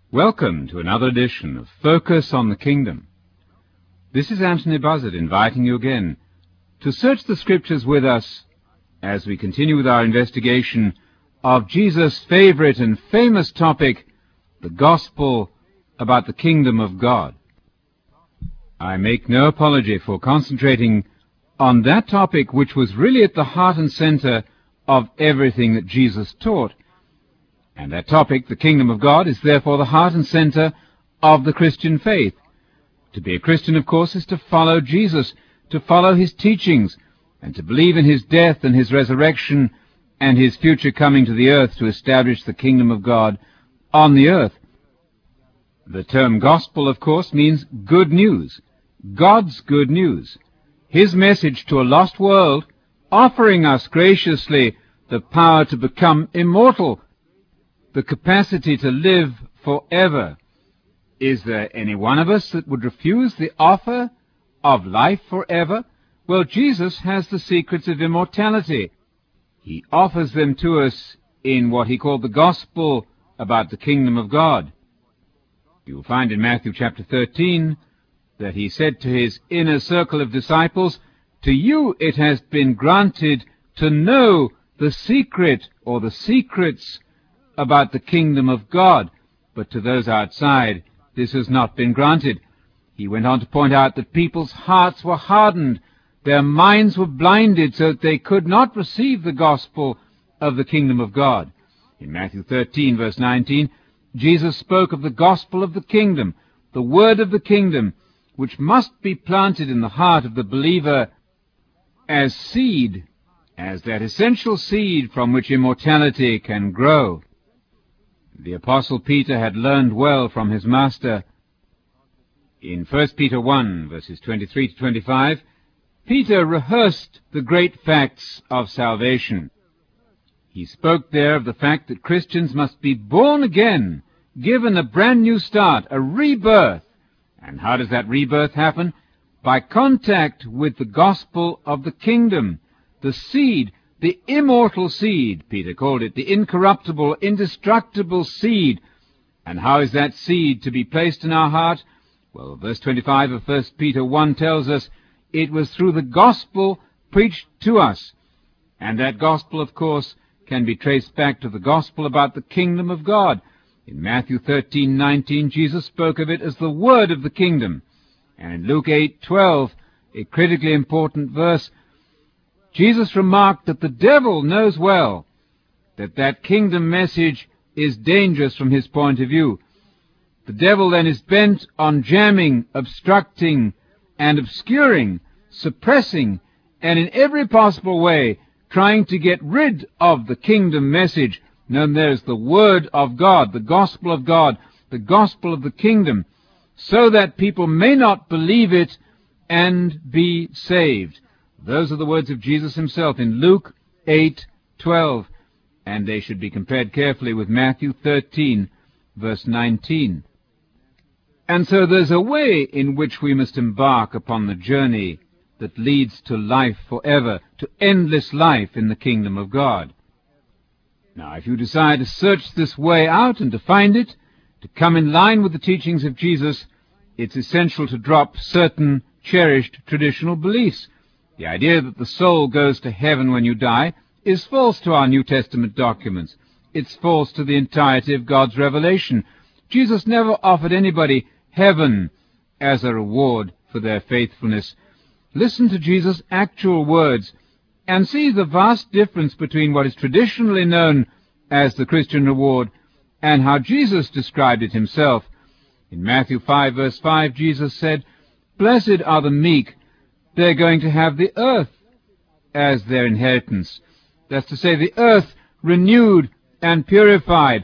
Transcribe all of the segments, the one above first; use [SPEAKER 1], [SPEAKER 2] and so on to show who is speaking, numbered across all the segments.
[SPEAKER 1] Welcome to another edition of Focus on the Kingdom. This is Anthony Buzzard inviting you again to search the Scriptures with us as we continue with our investigation of Jesus' favorite and famous topic, the Gospel about the Kingdom of God. I make no apology for concentrating on that topic which was really at the heart and center of everything that Jesus taught. And that topic, the Kingdom of God, is therefore the heart and center of the Christian faith. To be a Christian, of course, is to follow Jesus, to follow his teachings, and to believe in his death and his resurrection and his future coming to the earth to establish the Kingdom of God on the earth. The term gospel, of course, means good news, God's good news, his message to a lost world, offering us graciously the power to become immortal, the capacity to live forever. Is there any one of us that would refuse the offer of life forever? Well, Jesus has the secrets of immortality. He offers them to us in what he called the gospel about the kingdom of God. You will find in Matthew chapter 13 that he said to his inner circle of disciples, "To you it has been granted to know the secret or the secrets about the kingdom of God, but to those outside this has not been granted." He went on to point out that people's hearts were hardened, their minds were blinded so that they could not receive the gospel of the kingdom of God. In Matthew 13, verse 19, Jesus spoke of the gospel of the kingdom, the word of the kingdom, which must be planted in the heart of the believer as seed, as that essential seed from which immortality can grow. The Apostle Peter had learned well from his master. In 1 Peter 1, verses 23 to 25, Peter rehearsed the great facts of salvation. He spoke there of the fact that Christians must be born again, given a brand new start, a rebirth. And how does that rebirth happen? By contact with the gospel of the kingdom, the seed, the immortal seed, Peter called it, the incorruptible, indestructible seed. And how is that seed to be placed in our heart? Well, verse 25 of 1 Peter 1 tells us it was through the gospel preached to us. And that gospel, of course, can be traced back to the gospel about the kingdom of God. In Matthew 13:19, Jesus spoke of it as the word of the kingdom. And in Luke 8:12, a critically important verse, Jesus remarked that the devil knows well that that kingdom message is dangerous from his point of view. The devil then is bent on jamming, obstructing, and obscuring, suppressing, and in every possible way trying to get rid of the kingdom message, known there as the Word of God, the Gospel of God, the Gospel of the Kingdom, so that people may not believe it and be saved. Those are the words of Jesus himself in Luke 8:12, and they should be compared carefully with Matthew 13, verse 19. And so there's a way in which we must embark upon the journey that leads to life forever, to endless life in the kingdom of God. Now, if you decide to search this way out and to find it, to come in line with the teachings of Jesus, it's essential to drop certain cherished traditional beliefs. The idea that the soul goes to heaven when you die is false to our New Testament documents. It's false to the entirety of God's revelation. Jesus never offered anybody heaven as a reward for their faithfulness. Listen to Jesus' actual words and see the vast difference between what is traditionally known as the Christian reward and how Jesus described it himself. In Matthew 5, verse 5, Jesus said, "Blessed are the meek. They're going to have the earth as their inheritance." That's to say, the earth renewed and purified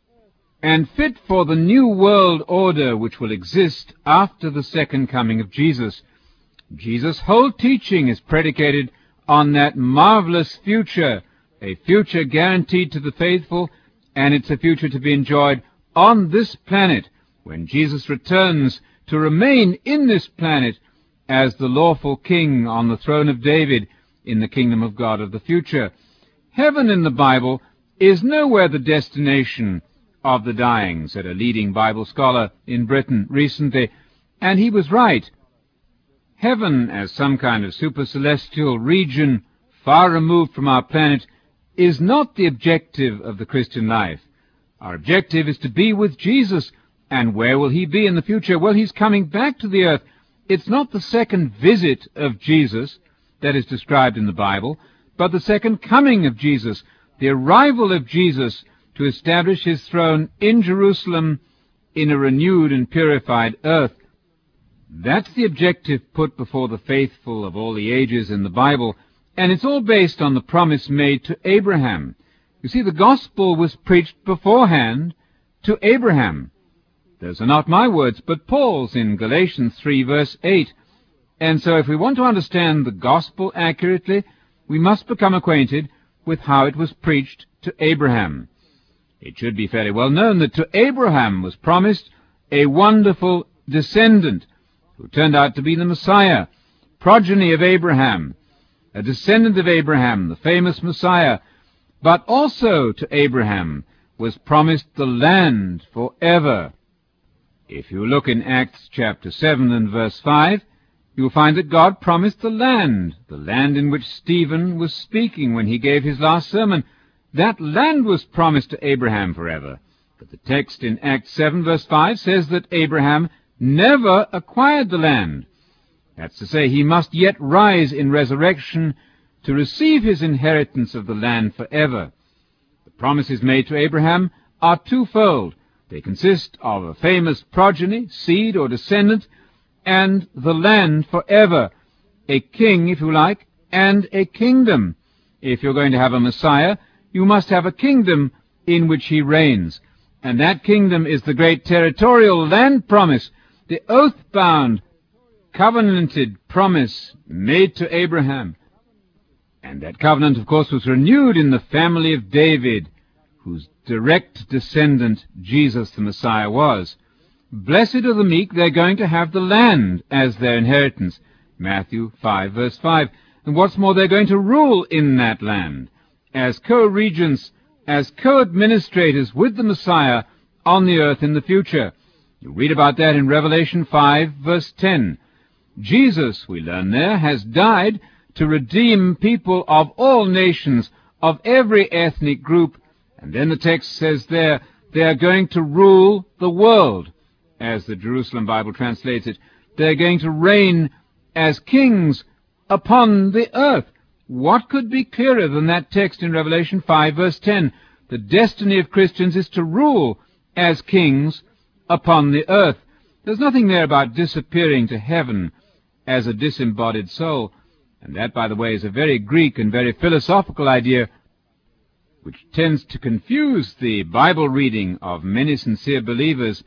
[SPEAKER 1] and fit for the new world order which will exist after the second coming of Jesus. Jesus' whole teaching is predicated on that marvelous future, a future guaranteed to the faithful, and it's a future to be enjoyed on this planet when Jesus returns to remain in this planet as the lawful king on the throne of David in the kingdom of God of the future. Heaven in the Bible is nowhere the destination of the dying, said a leading Bible scholar in Britain recently, and he was right. Heaven, as some kind of super-celestial region far removed from our planet, is not the objective of the Christian life. Our objective is to be with Jesus. And where will he be in the future? Well, he's coming back to the earth. It's not the second visit of Jesus that is described in the Bible, but the second coming of Jesus, the arrival of Jesus to establish his throne in Jerusalem in a renewed and purified earth. That's the objective put before the faithful of all the ages in the Bible, and it's all based on the promise made to Abraham. You see, the gospel was preached beforehand to Abraham. Those are not my words, but Paul's in Galatians 3, verse 8. And so if we want to understand the gospel accurately, we must become acquainted with how it was preached to Abraham. It should be fairly well known that to Abraham was promised a wonderful descendant who turned out to be the Messiah, progeny of Abraham, a descendant of Abraham, the famous Messiah. But also to Abraham was promised the land forever. If you look in Acts chapter 7 and verse 5, you'll find that God promised the land in which Stephen was speaking when he gave his last sermon. That land was promised to Abraham forever. But the text in Acts 7 verse 5 says that Abraham never acquired the land. That's to say, he must yet rise in resurrection to receive his inheritance of the land forever. The promises made to Abraham are twofold. They consist of a famous progeny, seed or descendant, and the land forever, a king, if you like, and a kingdom. If you're going to have a Messiah, you must have a kingdom in which he reigns. And that kingdom is the great territorial land promise, the oath-bound, covenanted promise made to Abraham. And that covenant, of course, was renewed in the family of David, whose direct descendant Jesus the Messiah was. Blessed are the meek, they're going to have the land as their inheritance. Matthew 5, verse 5. And what's more, they're going to rule in that land as co-regents, as co-administrators with the Messiah on the earth in the future. You read about that in Revelation 5, verse 10. Jesus, we learn there, has died to redeem people of all nations, of every ethnic group. And then the text says there, they are going to rule the world, as the Jerusalem Bible translates it. They're going to reign as kings upon the earth. What could be clearer than that text in Revelation 5, verse 10? The destiny of Christians is to rule as kings upon the earth. There's nothing there about disappearing to heaven as a disembodied soul. And that, by the way, is a very Greek and very philosophical idea, which tends to confuse the Bible reading of many sincere believers.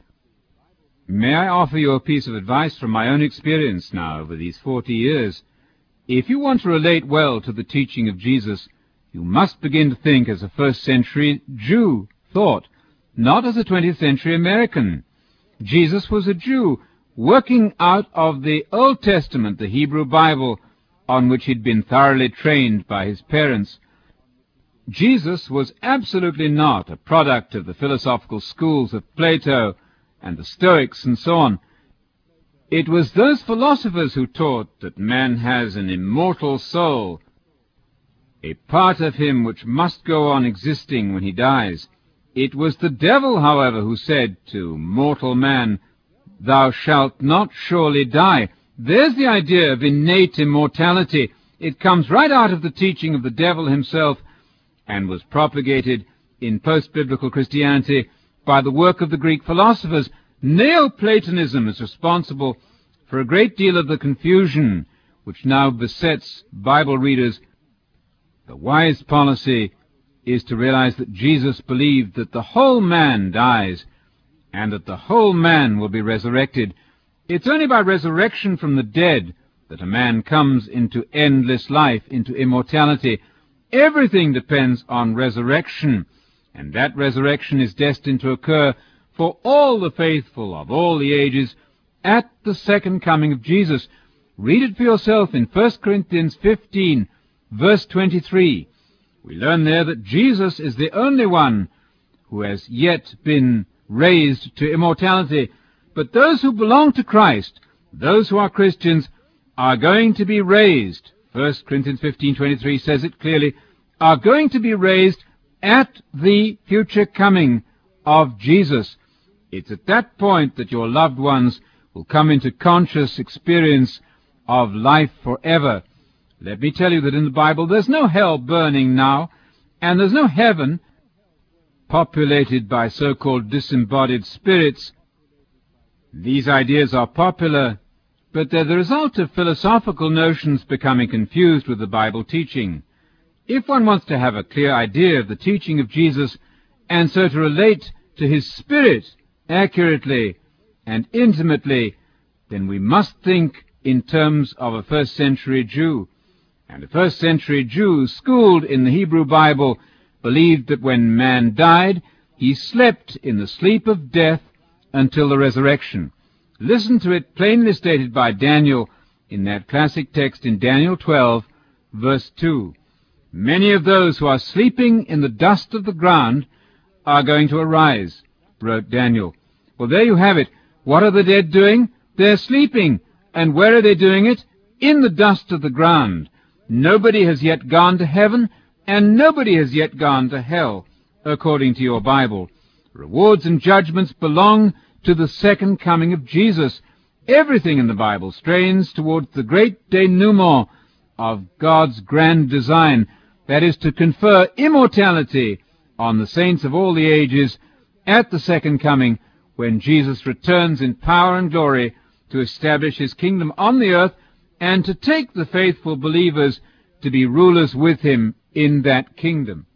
[SPEAKER 1] May I offer you a piece of advice from my own experience now over these 40 years? If you want to relate well to the teaching of Jesus, you must begin to think as a first-century Jew thought, not as a 20th century American. Jesus was a Jew, working out of the Old Testament, the Hebrew Bible, on which he'd been thoroughly trained by his parents. Jesus was absolutely not a product of the philosophical schools of Plato and the Stoics and so on. It was those philosophers who taught that man has an immortal soul, a part of him which must go on existing when he dies. It was the devil, however, who said to mortal man, "Thou shalt not surely die." There's the idea of innate immortality. It comes right out of the teaching of the devil himself and was propagated in post-biblical Christianity by the work of the Greek philosophers. Neoplatonism is responsible for a great deal of the confusion which now besets Bible readers. The wise policy is to realize that Jesus believed that the whole man dies and that the whole man will be resurrected. It's only by resurrection from the dead that a man comes into endless life, into immortality. Everything depends on resurrection, and that resurrection is destined to occur for all the faithful of all the ages at the second coming of Jesus. Read it for yourself in 1 Corinthians 15, verse 23. We learn there that Jesus is the only one who has yet been raised to immortality. But those who belong to Christ, those who are Christians, are going to be raised. 1 Corinthians 15:23 says it clearly, are going to be raised at the future coming of Jesus. It's at that point that your loved ones will come into conscious experience of life forever. Let me tell you that in the Bible there's no hell burning now, and there's no heaven populated by so-called disembodied spirits. These ideas are popular, but they're the result of philosophical notions becoming confused with the Bible teaching. If one wants to have a clear idea of the teaching of Jesus, and so to relate to his spirit accurately and intimately, then we must think in terms of a first-century Jew. And a first-century Jew, schooled in the Hebrew Bible, believed that when man died, he slept in the sleep of death until the resurrection. Listen to it plainly stated by Daniel in that classic text in Daniel 12, verse 2. Many of those who are sleeping in the dust of the ground are going to arise, wrote Daniel. Well, there you have it. What are the dead doing? They're sleeping. And where are they doing it? In the dust of the ground. Nobody has yet gone to heaven, and nobody has yet gone to hell, according to your Bible. Rewards and judgments belong to the second coming of Jesus. Everything in the Bible strains towards the great denouement of God's grand design, that is to confer immortality on the saints of all the ages at the second coming, when Jesus returns in power and glory to establish his kingdom on the earth and to take the faithful believers to be rulers with him in that kingdom.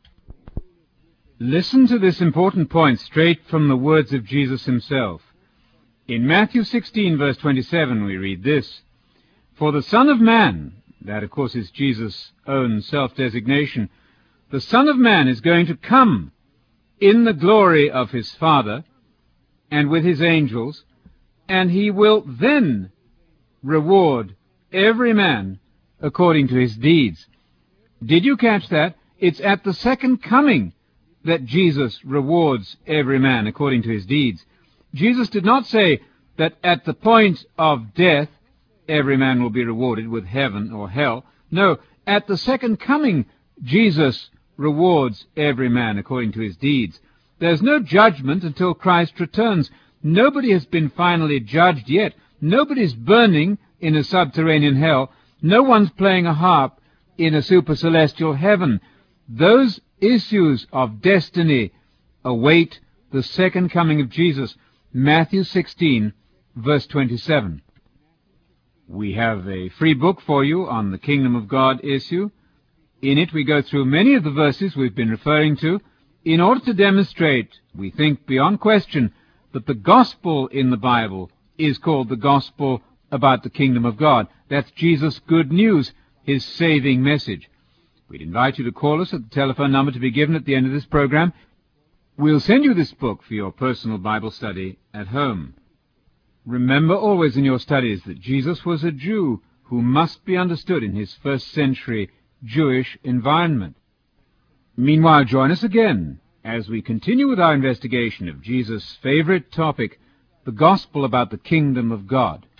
[SPEAKER 1] Listen to this important point straight from the words of Jesus himself. In Matthew 16, verse 27, we read this, "For the Son of Man," that of course is Jesus' own self-designation, "the Son of Man is going to come in the glory of his Father and with his angels, and he will then reward every man according to his deeds." Did you catch that? It's at the second coming that Jesus rewards every man according to his deeds. Jesus did not say that at the point of death every man will be rewarded with heaven or hell. No, at the second coming Jesus rewards every man according to his deeds. There's no judgment until Christ returns. Nobody has been finally judged yet. Nobody's burning in a subterranean hell. No one's playing a harp in a super-celestial heaven. Those issues of destiny await the second coming of Jesus. Matthew 16, verse 27. We have a free book for you on the Kingdom of God issue. In it we go through many of the verses we've been referring to in order to demonstrate, we think beyond question, that the gospel in the Bible is called the gospel about the kingdom of God. That's Jesus' good news, his saving message. We'd invite you to call us at the telephone number to be given at the end of this program. We'll send you this book for your personal Bible study at home. Remember always in your studies that Jesus was a Jew who must be understood in his first-century Jewish environment. Meanwhile, join us again as we continue with our investigation of Jesus' favorite topic, the gospel about the kingdom of God.